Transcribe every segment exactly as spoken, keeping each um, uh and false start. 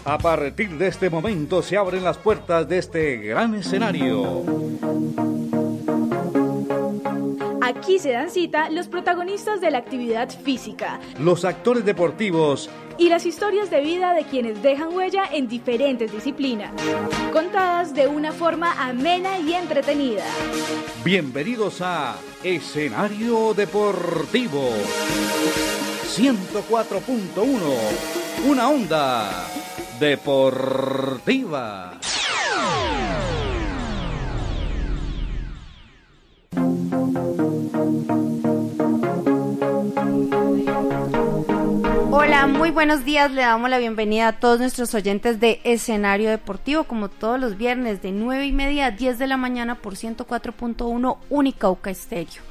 A partir de este momento se abren las puertas de este gran escenario. Aquí se dan cita los protagonistas de la actividad física, los actores deportivos y las historias de vida de quienes dejan huella en diferentes disciplinas, contadas de una forma amena y entretenida. Bienvenidos a Escenario Deportivo ciento cuatro punto uno, una onda deportiva. Hola, muy buenos días, le damos la bienvenida a todos nuestros oyentes de Escenario Deportivo, como todos los viernes de nueve y media a diez de la mañana por ciento cuatro punto uno Unicauca Estéreo.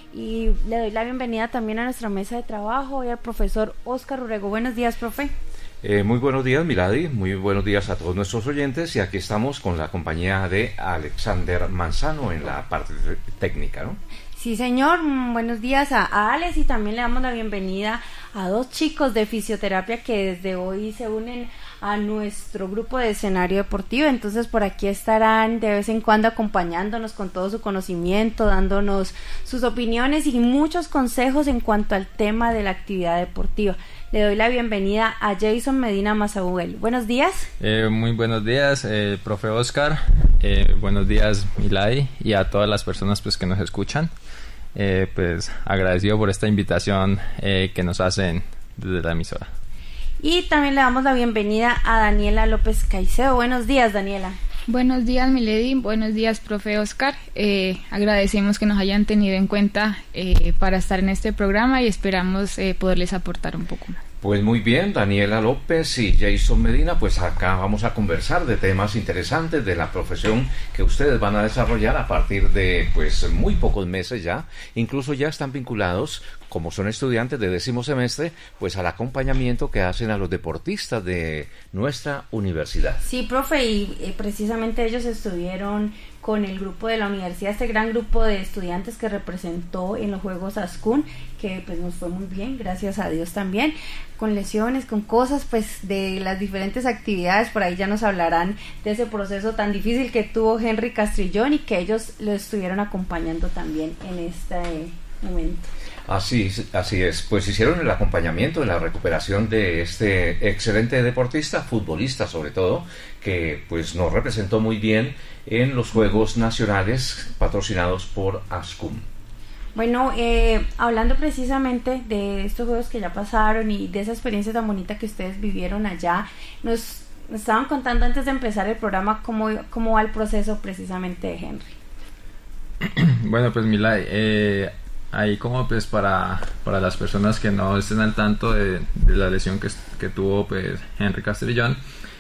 Y le doy la bienvenida también a nuestra mesa de trabajo y al profesor Óscar Urrego. Buenos días, profe. Eh, muy buenos días, Milady, muy buenos días a todos nuestros oyentes, y aquí estamos con la compañía de Alexander Manzano en la parte técnica, ¿no? Sí, señor, buenos días a, a Alex, y también le damos la bienvenida a dos chicos de fisioterapia que desde hoy se unen a nuestro grupo de Escenario Deportivo. Entonces por aquí estarán de vez en cuando acompañándonos con todo su conocimiento, dándonos sus opiniones y muchos consejos en cuanto al tema de la actividad deportiva. Le doy la bienvenida a Jason Medina Mazahuel. Buenos días. Eh, muy buenos días, eh, profe Óscar. Eh, buenos días, Milay, y a todas las personas pues que nos escuchan. Eh, pues agradecido por esta invitación eh, que nos hacen desde la emisora. Y también le damos la bienvenida a Daniela López Caicedo. Buenos días, Daniela. Buenos días, Milady. Buenos días, profe Óscar. Eh, agradecemos que nos hayan tenido en cuenta eh, para estar en este programa y esperamos eh, poderles aportar un poco más. Pues muy bien, Daniela López y Jason Medina, pues acá vamos a conversar de temas interesantes de la profesión que ustedes van a desarrollar a partir de pues muy pocos meses ya. Incluso ya están vinculados, como son estudiantes de décimo semestre, pues al acompañamiento que hacen a los deportistas de nuestra universidad. Sí, profe, y eh, precisamente ellos estuvieron con el grupo de la universidad, este gran grupo de estudiantes que representó en los Juegos Ascun, que pues nos fue muy bien, gracias a Dios también, con lesiones, con cosas pues de las diferentes actividades. Por ahí ya nos hablarán de ese proceso tan difícil que tuvo Henry Castrillón y que ellos lo estuvieron acompañando también en este momento. Así, así es, pues hicieron el acompañamiento en la recuperación de este excelente deportista, futbolista sobre todo, que pues nos representó muy bien en los Juegos Nacionales patrocinados por Ascun. Bueno, eh, hablando precisamente de estos juegos que ya pasaron y de esa experiencia tan bonita que ustedes vivieron allá, nos, nos estaban contando antes de empezar el programa cómo, cómo va el proceso precisamente de Henry. Bueno, pues Milay, eh, ahí como pues para, para las personas que no estén al tanto de, de la lesión que, que tuvo pues Henry Castrillón,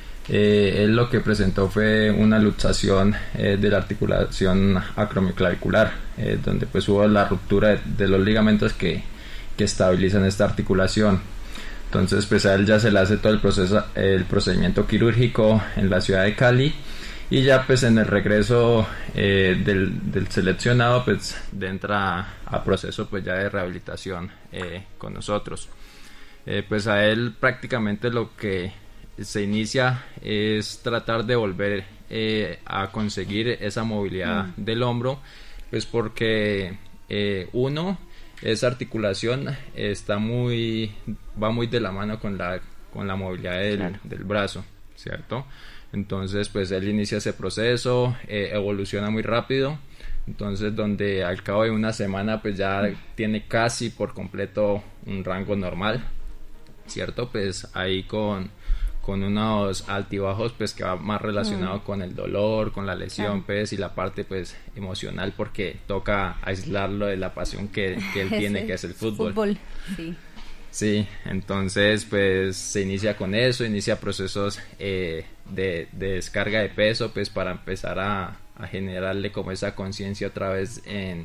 eh, él lo que presentó fue una luxación eh, de la articulación acromioclavicular, eh, donde pues hubo la ruptura de, de los ligamentos que, que estabilizan esta articulación. Entonces pues a él ya se le hace todo el proceso, el procedimiento quirúrgico en la ciudad de Cali. Y ya pues en el regreso eh, del, del seleccionado pues entra a, a proceso pues ya de rehabilitación eh, con nosotros. Eh, pues a él prácticamente lo que se inicia es tratar de volver eh, a conseguir esa movilidad mm. del hombro, pues porque eh, uno, esa articulación está muy, va muy de la mano con la, con la movilidad del, claro. del brazo, ¿cierto? Entonces pues él inicia ese proceso, eh, evoluciona muy rápido, entonces donde al cabo de una semana pues ya tiene casi por completo un rango normal, ¿cierto? Pues ahí con, con unos altibajos pues que va más relacionado mm. con el dolor, con la lesión, ah. pues, y la parte pues emocional, porque toca aislarlo de la pasión que, que él tiene, sí, que es el fútbol. Fútbol, sí. Sí, entonces pues se inicia con eso, inicia procesos eh, de, de descarga de peso pues para empezar a, a generarle como esa conciencia otra vez en,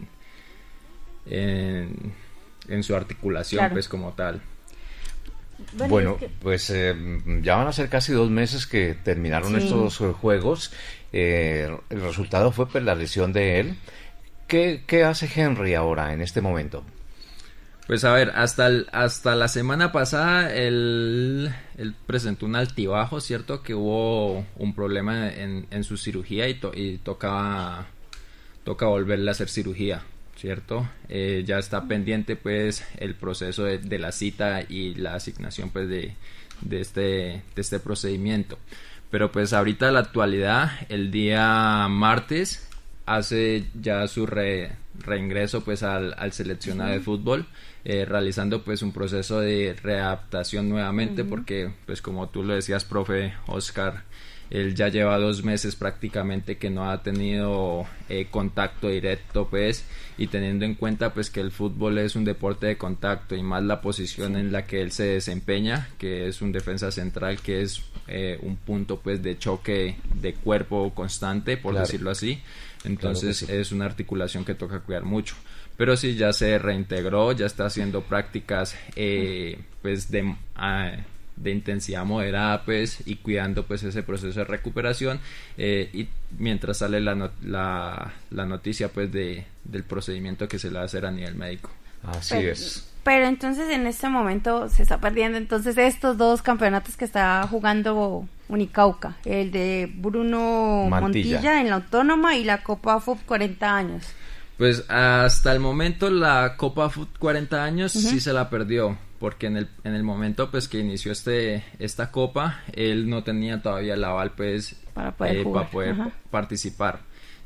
en, en su articulación, claro, pues como tal. Bueno, bueno es que... pues eh, ya van a ser casi dos meses que terminaron sí. estos uh, juegos. Eh, el resultado fue pues la lesión de él. ¿Qué, qué hace Henry ahora en este momento? Pues a ver, hasta el, hasta la semana pasada él, él presentó un altibajo, ¿cierto? Que hubo un problema en, en su cirugía y, to, y tocaba, toca volverle a hacer cirugía, ¿cierto? Eh, ya está pendiente pues el proceso de, de la cita y la asignación pues de, de, este, de este procedimiento. Pero pues ahorita en la actualidad, el día martes, hace ya su re, reingreso pues al, al seleccionado uh-huh. de fútbol, eh, realizando pues un proceso de readaptación nuevamente uh-huh. porque pues como tú lo decías, profe Oscar, él ya lleva dos meses prácticamente que no ha tenido eh, contacto directo pues, y teniendo en cuenta pues que el fútbol es un deporte de contacto y más la posición sí. en la que él se desempeña, que es un defensa central, que es eh, un punto pues de choque de cuerpo constante, por claro. decirlo así. Entonces claro sí. es una articulación que toca cuidar mucho, pero sí ya se reintegró, ya está haciendo prácticas eh, pues de, uh, de intensidad moderada pues y cuidando pues ese proceso de recuperación eh, y mientras sale la, not- la, la noticia pues de, del procedimiento que se le va a hacer a nivel médico. Así pero, es. Pero entonces en este momento se está perdiendo entonces estos dos campeonatos que está jugando Unicauca, el de Bruno Montilla, Montilla en la Autónoma y la Copa F U T cuarenta años. Pues hasta el momento la Copa F U T cuarenta años uh-huh. sí se la perdió, porque en el en el momento pues que inició este esta copa, él no tenía todavía el aval pues para poder, eh, para poder uh-huh. participar.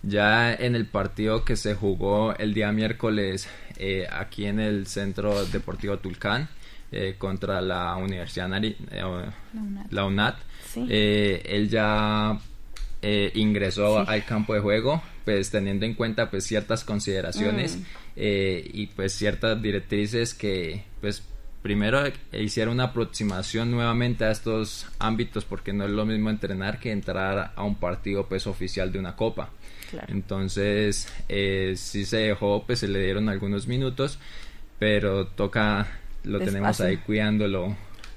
Ya en el partido que se jugó el día miércoles eh, aquí en el Centro Deportivo Tulcán eh, contra la Universidad Nari, eh, la UNAT, la UNAT sí. eh, él ya eh, ingresó sí. al campo de juego, pues teniendo en cuenta pues ciertas consideraciones mm. eh, y pues ciertas directrices que pues primero hicieron una aproximación nuevamente a estos ámbitos, porque no es lo mismo entrenar que entrar a un partido pues oficial de una copa. Claro. Entonces eh, sí se dejó, pues se le dieron algunos minutos, pero toca, lo Despacio. tenemos ahí cuidándolo.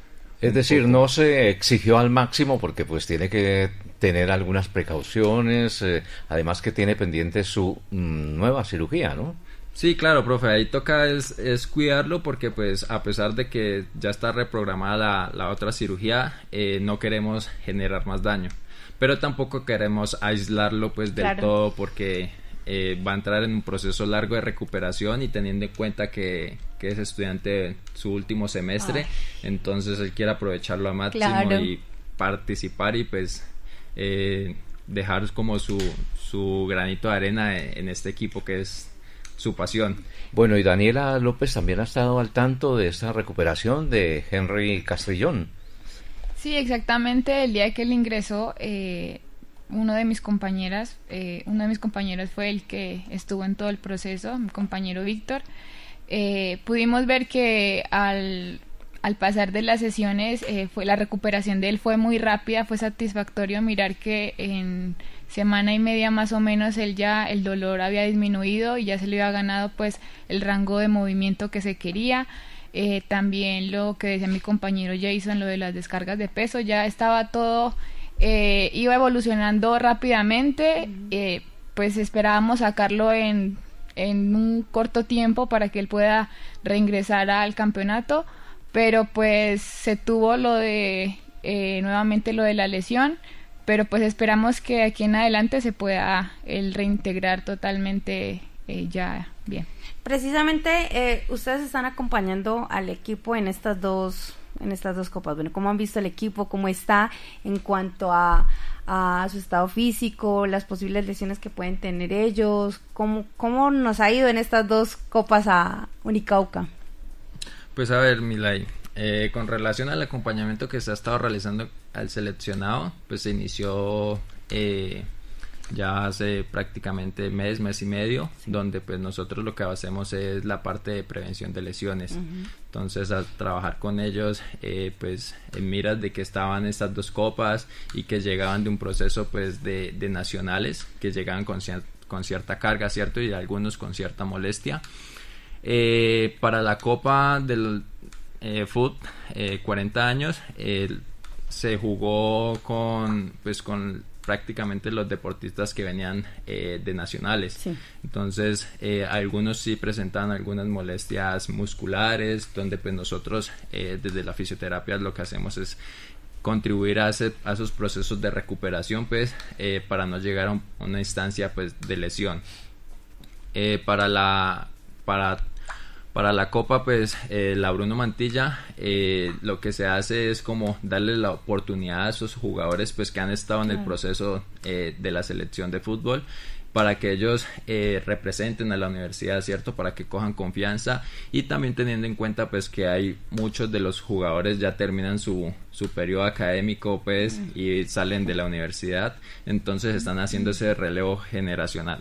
Es decir, poco. no se exigió al máximo porque pues tiene que tener algunas precauciones, eh, además que tiene pendiente su mm, nueva cirugía, ¿no? Sí, claro, profe, ahí toca es, es cuidarlo porque pues a pesar de que ya está reprogramada la, la otra cirugía, eh, no queremos generar más daño, pero tampoco queremos aislarlo pues del claro. todo porque eh, va a entrar en un proceso largo de recuperación y teniendo en cuenta que, que es estudiante de su último semestre, Ay. entonces él quiere aprovecharlo al máximo claro. y participar y pues eh, dejar como su, su granito de arena en, en este equipo que es su pasión. Bueno, y Daniela López también ha estado al tanto de esta recuperación de Henry Castrillón. Sí, exactamente. El día que él ingresó, eh, uno de mis compañeras, eh, uno de mis compañeros fue el que estuvo en todo el proceso, mi compañero Víctor. Eh, pudimos ver que al, al pasar de las sesiones, eh, fue la recuperación de él fue muy rápida, fue satisfactorio mirar que en semana y media más o menos él ya el dolor había disminuido y ya se le había ganado pues el rango de movimiento que se quería. Eh, también lo que decía mi compañero Jason, lo de las descargas de peso, ya estaba todo, eh, iba evolucionando rápidamente, uh-huh. eh, pues esperábamos sacarlo en, en un corto tiempo para que él pueda reingresar al campeonato, pero pues se tuvo lo de eh, nuevamente lo de la lesión, pero pues esperamos que aquí en adelante se pueda el reintegrar totalmente eh, ya bien. Precisamente eh, ustedes están acompañando al equipo en estas dos en estas dos copas. Bueno, ¿cómo han visto el equipo? ¿Cómo está en cuanto a, a su estado físico, las posibles lesiones que pueden tener ellos? ¿Cómo, cómo nos ha ido en estas dos copas a Unicauca? Pues a ver, Milay, eh, con relación al acompañamiento que se ha estado realizando al seleccionado, pues se inició eh, ya hace prácticamente mes, mes y medio, sí. donde pues nosotros lo que hacemos es la parte de prevención de lesiones. Uh-huh. Entonces, al trabajar con ellos, eh, pues en miras de que estaban estas dos copas y que llegaban de un proceso pues de, de nacionales, que llegaban con, cier- con cierta carga, ¿cierto? Y algunos con cierta molestia. Eh, para la Copa del eh, F U T eh, cuarenta años, eh, se jugó con pues con prácticamente los deportistas que venían eh, de nacionales. Sí. Entonces, eh, algunos sí presentaban algunas molestias musculares, donde pues nosotros eh, desde la fisioterapia lo que hacemos es contribuir a, ese, a esos procesos de recuperación, pues, eh, para no llegar a un, una instancia, pues, de lesión. Eh, para la para para la Copa, pues, eh, la Bruno Mantilla, eh, lo que se hace es como darle la oportunidad a esos jugadores, pues, que han estado en el proceso eh, de la selección de fútbol, para que ellos eh, representen a la universidad, ¿cierto? Para que cojan confianza, y también teniendo en cuenta pues que hay muchos de los jugadores ya terminan su, su periodo académico, pues, mm. y salen de la universidad, entonces están haciendo ese relevo generacional.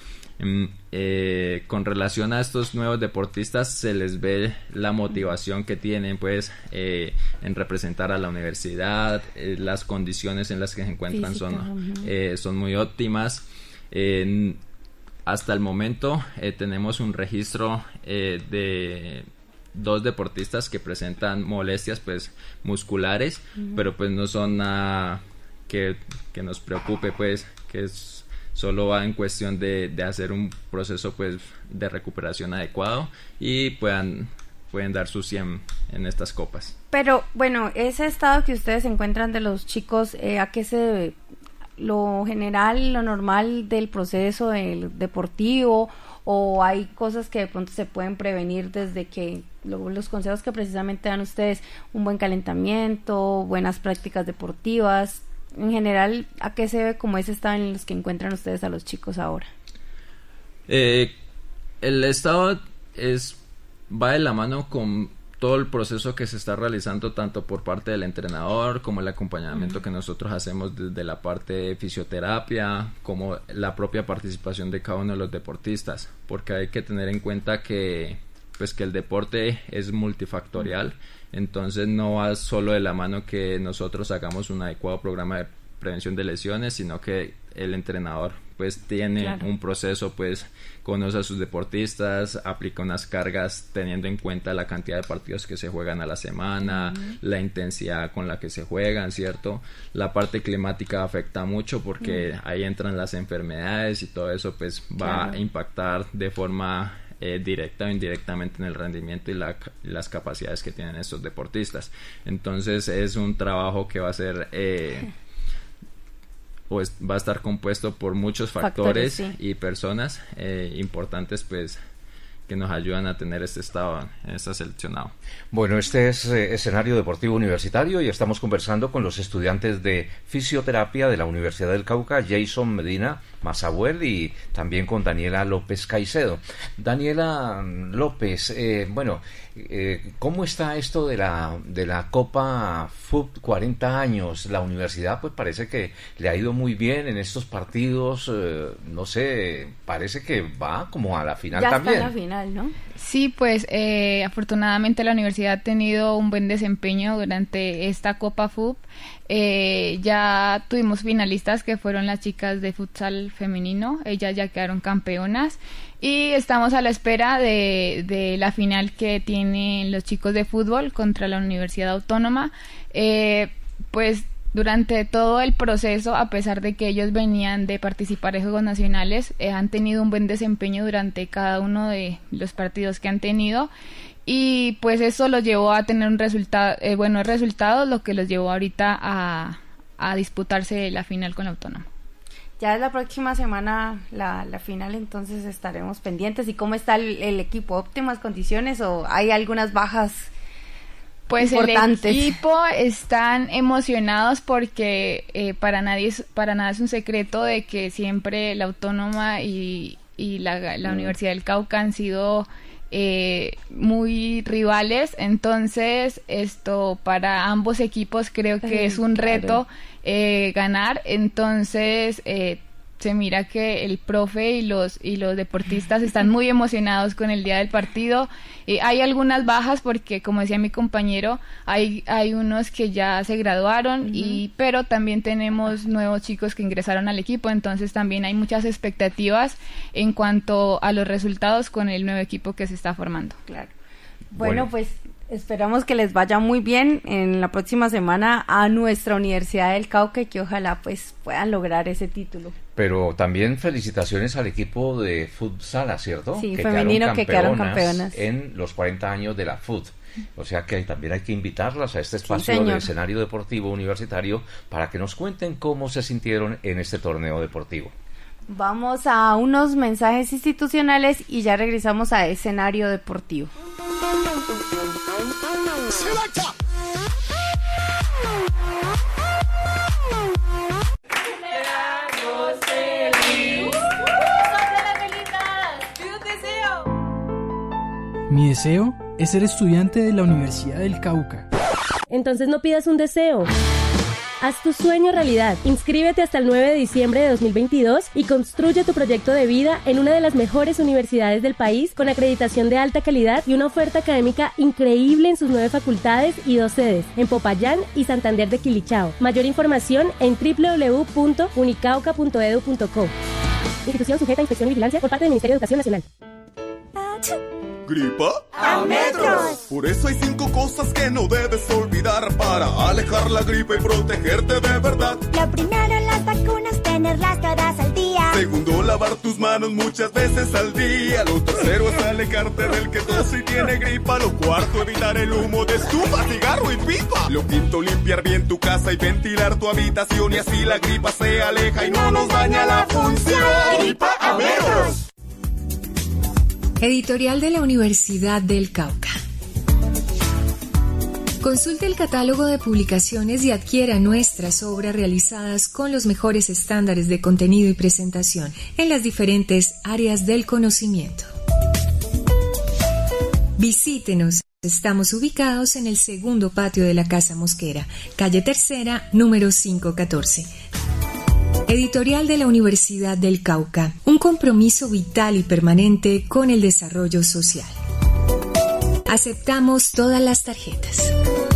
Eh, con relación a estos nuevos deportistas, se les ve la motivación que tienen, pues, eh, en representar a la universidad, eh, las condiciones en las que se encuentran Física, son, uh-huh. eh, son muy óptimas. Eh, hasta el momento eh, tenemos un registro eh, de dos deportistas que presentan molestias, pues, musculares, uh-huh. pero pues no son nada que, que nos preocupe, pues, que es, solo va en cuestión de, de hacer un proceso, pues, de recuperación adecuado y puedan pueden dar su cien en estas copas. Pero bueno, ese estado que ustedes encuentran de los chicos, eh, ¿a qué se debe? ¿Lo general, lo normal del proceso del deportivo, o hay cosas que de pronto se pueden prevenir desde que lo, los consejos que precisamente dan ustedes, un buen calentamiento, buenas prácticas deportivas? En general, ¿a qué se debe como ese estado en los que encuentran ustedes a los chicos ahora? Eh, el estado es va de la mano con todo el proceso que se está realizando tanto por parte del entrenador como el acompañamiento uh-huh. que nosotros hacemos desde la parte de fisioterapia, como la propia participación de cada uno de los deportistas, porque hay que tener en cuenta que pues que el deporte es multifactorial, uh-huh. entonces no va solo de la mano que nosotros hagamos un adecuado programa de prevención de lesiones, sino que el entrenador pues tiene claro. un proceso, pues conoce a sus deportistas, aplica unas cargas teniendo en cuenta la cantidad de partidos que se juegan a la semana, uh-huh. la intensidad con la que se juegan, ¿cierto? La parte climática afecta mucho porque uh-huh. ahí entran las enfermedades y todo eso pues va claro. a impactar de forma eh, directa o indirectamente en el rendimiento y la, las capacidades que tienen estos deportistas. Entonces es un trabajo que va a ser eh, pues va a estar compuesto por muchos factores, factores sí. y personas eh, importantes, pues, que nos ayudan a tener este estado, este seleccionado. Bueno, este es eh, escenario deportivo universitario y estamos conversando con los estudiantes de fisioterapia de la Universidad del Cauca, Jason Medina Masabuel, y también con Daniela López Caicedo. Daniela López, eh, bueno, eh, ¿cómo está esto de la de la Copa F U B cuarenta años? La universidad pues parece que le ha ido muy bien en estos partidos, eh, no sé, parece que va como a la final ya también. Está en la final, ¿no? Sí, pues eh, afortunadamente la universidad ha tenido un buen desempeño durante esta Copa F U B. Eh, ya tuvimos finalistas que fueron las chicas de futsal femenino, ellas ya quedaron campeonas y estamos a la espera de, de la final que tienen los chicos de fútbol contra la Universidad Autónoma. Eh, pues durante todo el proceso, a pesar de que ellos venían de participar en Juegos Nacionales, eh, han tenido un buen desempeño durante cada uno de los partidos que han tenido, y pues eso los llevó a tener un resultado, eh, buenos resultados, lo que los llevó ahorita a, a disputarse la final con la Autónoma. Ya es la próxima semana la, la final, entonces estaremos pendientes. ¿Y cómo está el, el equipo? ¿Óptimas condiciones o hay algunas bajas? Pues importantes. El equipo están emocionados porque eh, para nadie es, para nada es un secreto de que siempre la Autónoma y, y la, la mm. Universidad del Cauca han sido eh, muy rivales, entonces esto para ambos equipos creo que Ay, es un claro. reto eh, ganar, entonces eh, se mira que el profe y los y los deportistas están muy emocionados con el día del partido. Eh, hay algunas bajas porque, como decía mi compañero, hay hay unos que ya se graduaron, uh-huh. y pero también tenemos nuevos chicos que ingresaron al equipo, entonces también hay muchas expectativas en cuanto a los resultados con el nuevo equipo que se está formando. Claro. Bueno, bueno. pues Esperamos que les vaya muy bien en la próxima semana a nuestra Universidad del Cauca y que ojalá pues puedan lograr ese título. Pero también felicitaciones al equipo de futsal, ¿cierto? Sí, que femenino quedaron que quedaron campeonas en los cuarenta años de la F U T. O sea que también hay que invitarlas a este espacio sí, del escenario deportivo universitario para que nos cuenten cómo se sintieron en este torneo deportivo. Vamos a unos mensajes institucionales y ya regresamos a escenario deportivo. Mi deseo es ser estudiante de la Universidad del Cauca. Entonces no pidas un deseo. Haz tu sueño realidad. Inscríbete hasta el nueve de diciembre de dos mil veintidós y construye tu proyecto de vida en una de las mejores universidades del país con acreditación de alta calidad y una oferta académica increíble en sus nueve facultades y dos sedes, en Popayán y Santander de Quilichao. Mayor información en doble u doble u doble u punto unicauca punto edu punto co. Institución sujeta a inspección y vigilancia por parte del Ministerio de Educación Nacional. ¿Gripa? ¡A metros! Por eso hay cinco cosas que no debes olvidar para alejar la gripe y protegerte de verdad. Lo primero, las vacunas, tenerlas todas al día. Segundo, lavar tus manos muchas veces al día. Lo tercero es alejarte del que tose y tiene gripa. Lo cuarto, evitar el humo de estufa, cigarro y pipa. Lo quinto, limpiar bien tu casa y ventilar tu habitación y así la gripa se aleja y no nos daña la función. ¡Gripa a metros! Editorial de la Universidad del Cauca. Consulte el catálogo de publicaciones y adquiera nuestras obras realizadas con los mejores estándares de contenido y presentación en las diferentes áreas del conocimiento. Visítenos. Estamos ubicados en el segundo patio de la Casa Mosquera, calle Tercera, número quinientos catorce. Editorial de la Universidad del Cauca, un compromiso vital y permanente con el desarrollo social. Aceptamos todas las tarjetas.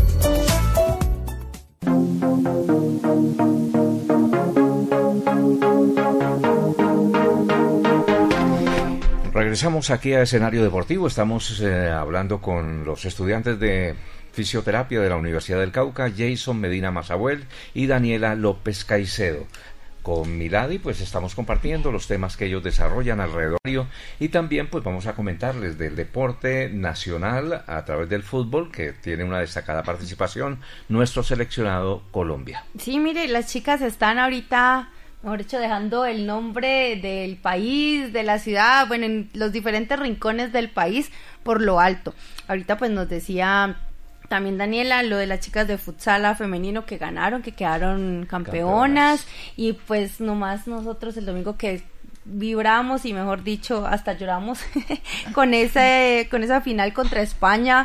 Regresamos aquí a escenario deportivo. Estamos eh, hablando con los estudiantes de fisioterapia de la Universidad del Cauca, Jason Medina Masabuel y Daniela López Caicedo. Con Milady pues estamos compartiendo los temas que ellos desarrollan alrededor y también pues vamos a comentarles del deporte nacional a través del fútbol que tiene una destacada participación nuestro seleccionado Colombia. Sí, mire, las chicas están ahorita, mejor dicho, dejando el nombre del país, de la ciudad, bueno, en los diferentes rincones del país por lo alto. Ahorita pues nos decía también Daniela, lo de las chicas de futsal femenino que ganaron, que quedaron campeonas, campeonas. Y pues nomás nosotros el domingo que vibramos y mejor dicho hasta lloramos con ese con esa final contra España,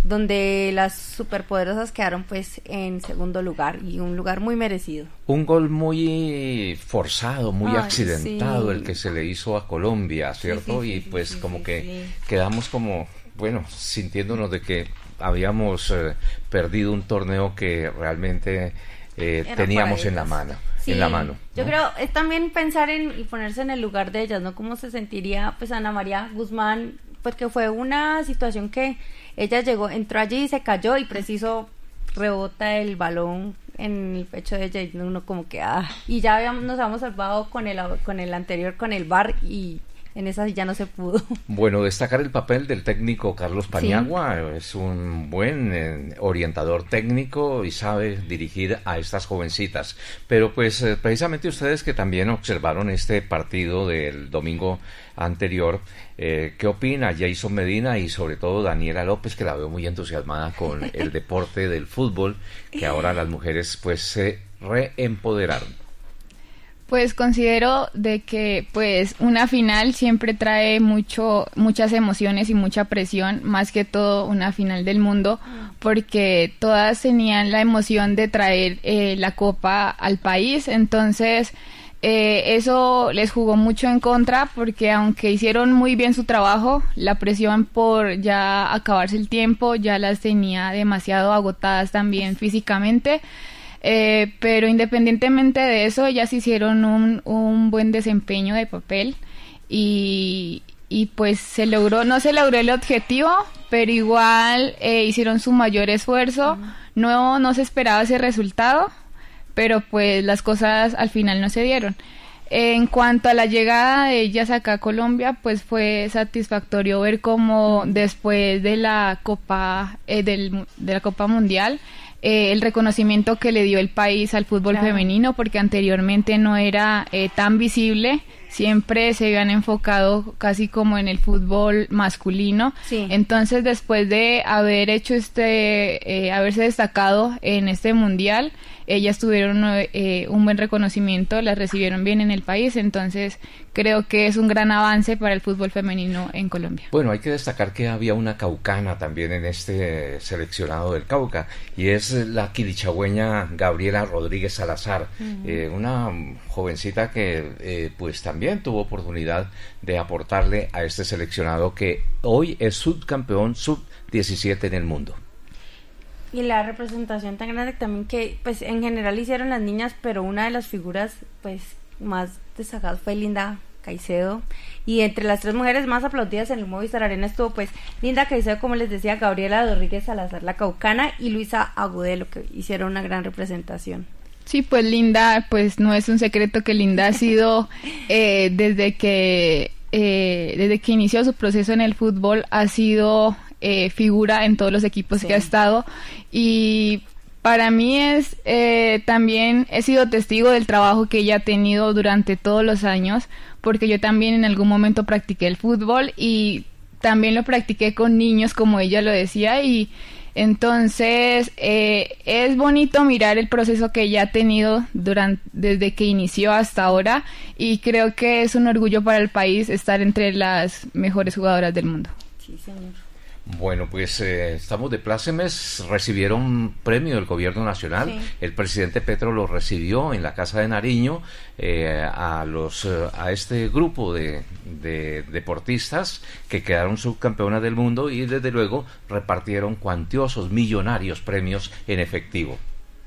donde las superpoderosas quedaron pues en segundo lugar y un lugar muy merecido. Un gol muy forzado, muy Ay, accidentado, sí. el que se le hizo a Colombia, ¿cierto? Sí, sí, sí, y pues sí, como sí, que sí. quedamos como, bueno, sintiéndonos de que habíamos eh, perdido un torneo que realmente eh, teníamos en la mano, sí, en la mano. Yo ¿no? creo es también pensar en y ponerse en el lugar de ellas, ¿no? Cómo se sentiría pues Ana María Guzmán, porque fue una situación que ella llegó, entró allí y se cayó y preciso rebota el balón en el pecho de ella y uno como que ah, y ya habíamos, nos habíamos salvado con el con el anterior, con el V A R y en esa ya no se pudo. Bueno, destacar el papel del técnico Carlos Paniagua, sí. Es un buen eh, orientador técnico y sabe dirigir a estas jovencitas. Pero pues eh, precisamente ustedes que también observaron este partido del domingo anterior, eh, ¿qué opina Jason Medina y sobre todo Daniela López, que la veo muy entusiasmada con el deporte del fútbol, que ahora las mujeres pues se reempoderaron? Pues considero de que pues una final siempre trae mucho muchas emociones y mucha presión, más que todo una final del mundo, porque todas tenían la emoción de traer eh, la copa al país, entonces eh, eso les jugó mucho en contra, porque aunque hicieron muy bien su trabajo, la presión por ya acabarse el tiempo ya las tenía demasiado agotadas también físicamente. Eh, pero independientemente de eso, ellas hicieron un, un buen desempeño de papel y, y pues se logró, no se logró el objetivo, pero igual eh, hicieron su mayor esfuerzo. Uh-huh. No, no se esperaba ese resultado, pero pues las cosas al final no se dieron. En cuanto a la llegada de ellas acá a Colombia, pues fue satisfactorio ver cómo después de la Copa eh, del, de la Copa Mundial, eh, el reconocimiento que le dio el país al fútbol claro. femenino, porque anteriormente no era eh, tan visible, siempre se habían enfocado casi como en el fútbol masculino. Sí. Entonces, después de haber hecho este, eh, haberse destacado en este mundial, ellas tuvieron eh, un buen reconocimiento, las recibieron bien en el país, entonces creo que es un gran avance para el fútbol femenino en Colombia. Bueno, hay que destacar que había una caucana también en este seleccionado del Cauca, y es la quilichagüeña Gabriela Rodríguez Salazar, uh-huh. eh, una jovencita que eh, pues también tuvo oportunidad de aportarle a este seleccionado que hoy es subcampeón sub diecisiete en el mundo. Y la representación tan grande también que pues en general hicieron las niñas, pero una de las figuras pues más destacadas fue Linda Caicedo, y entre las tres mujeres más aplaudidas en el Movistar Arena estuvo pues Linda Caicedo, como les decía, Gabriela Rodríguez Salazar, la caucana, y Luisa Agudelo, que hicieron una gran representación. Sí, pues Linda, pues no es un secreto que Linda ha sido eh, desde que eh, desde que inició su proceso en el fútbol, ha sido eh, figura en todos los equipos sí. que ha estado, y para mí es eh, también he sido testigo del trabajo que ella ha tenido durante todos los años, porque yo también en algún momento practiqué el fútbol y también lo practiqué con niños, como ella lo decía, y entonces eh, es bonito mirar el proceso que ella ha tenido durante, desde que inició hasta ahora, y creo que es un orgullo para el país estar entre las mejores jugadoras del mundo. Sí, señor. Bueno, pues eh, estamos de plácemes, recibieron un premio del gobierno nacional, sí. El presidente Petro lo recibió en la Casa de Nariño eh, a los eh, a este grupo de, de deportistas que quedaron subcampeonas del mundo, y desde luego repartieron cuantiosos, millonarios premios en efectivo.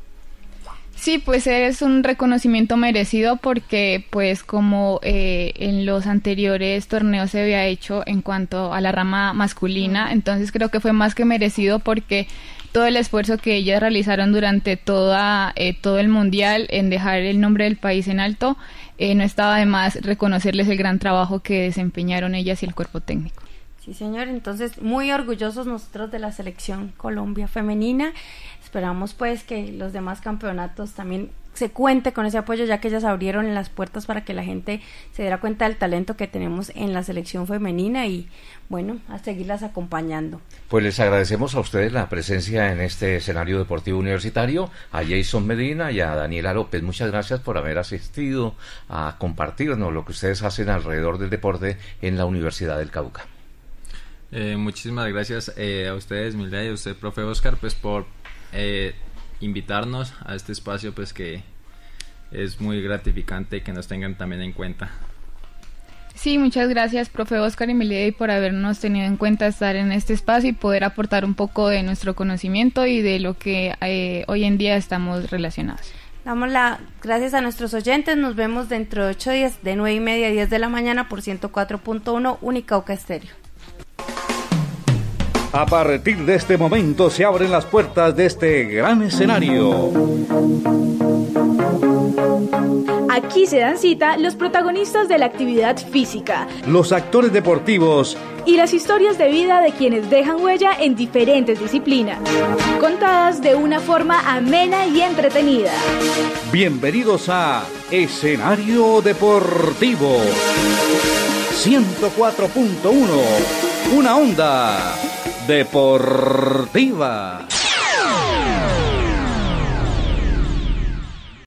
Sí, pues es un reconocimiento merecido, porque pues como eh, en los anteriores torneos se había hecho en cuanto a la rama masculina, entonces creo que fue más que merecido, porque todo el esfuerzo que ellas realizaron durante toda eh, todo el mundial en dejar el nombre del país en alto, eh, no estaba de más reconocerles el gran trabajo que desempeñaron ellas y el cuerpo técnico. Sí, señor, entonces muy orgullosos nosotros de la selección Colombia femenina. Esperamos pues que los demás campeonatos también se cuente con ese apoyo, ya que ellas abrieron las puertas para que la gente se diera cuenta del talento que tenemos en la selección femenina, y bueno, a seguirlas acompañando. Pues les agradecemos a ustedes la presencia en este escenario deportivo universitario, a Jason Medina y a Daniela López. Muchas gracias por haber asistido a compartirnos lo que ustedes hacen alrededor del deporte en la Universidad del Cauca. Eh, muchísimas gracias eh, a ustedes, Milda, y a usted, profe Oscar, pues por eh, invitarnos a este espacio, pues que es muy gratificante que nos tengan también en cuenta. Sí, muchas gracias, profe Oscar y Milady, por habernos tenido en cuenta estar en este espacio y poder aportar un poco de nuestro conocimiento y de lo que eh, hoy en día estamos relacionados. Damos las gracias a nuestros oyentes. Nos vemos dentro de ocho días, de nueve y media a diez de la mañana por ciento cuatro punto uno Unicauca Estéreo. A partir de este momento se abren las puertas de este gran escenario. Aquí se dan cita los protagonistas de la actividad física, los actores deportivos y las historias de vida de quienes dejan huella en diferentes disciplinas, contadas de una forma amena y entretenida. Bienvenidos a Escenario Deportivo ciento cuatro punto uno, una onda deportiva.